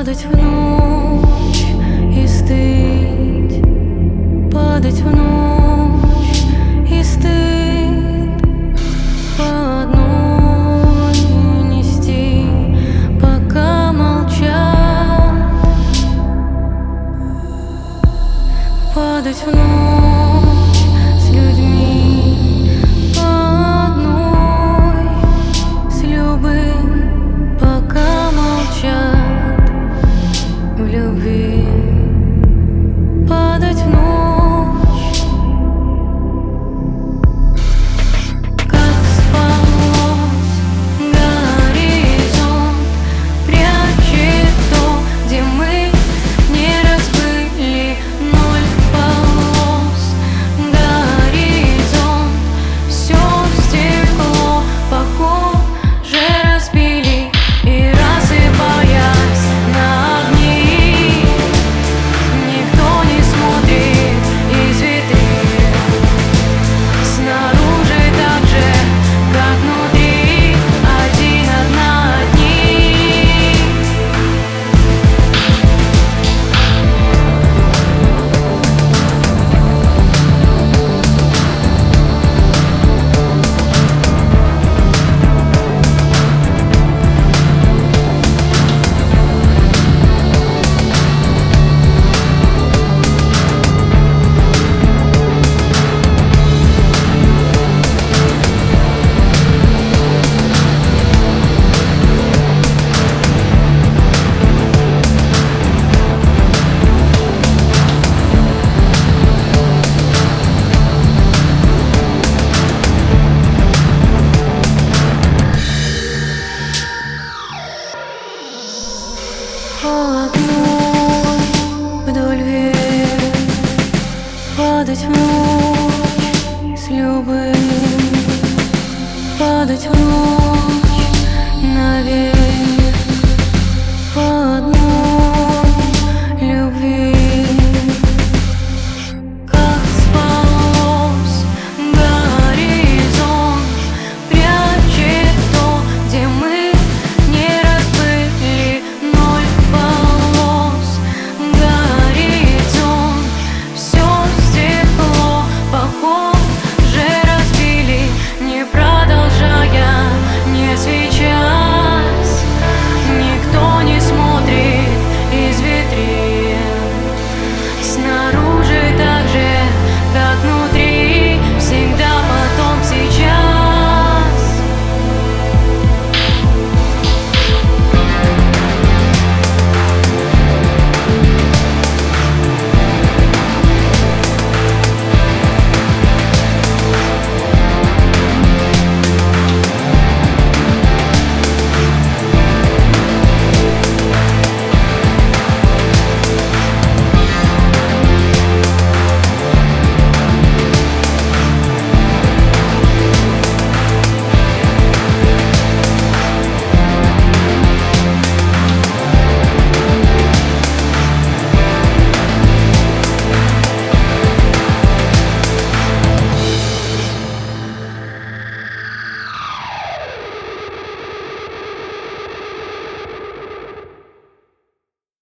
Падать в ночь и стыть, падать в ночь и стыд, по одной нести, пока молчат. Падать в ночь с людьми, по одной, с любым, пока молчат. В любви падать в ночь, как сполос горизонт, прячет то, где мы не разбыли. Ноль полос, горизонт, все в стекло похоже разбили и рассыпаясь на огни. По одной вдоль век падать в ночь с любым, падать в ночь.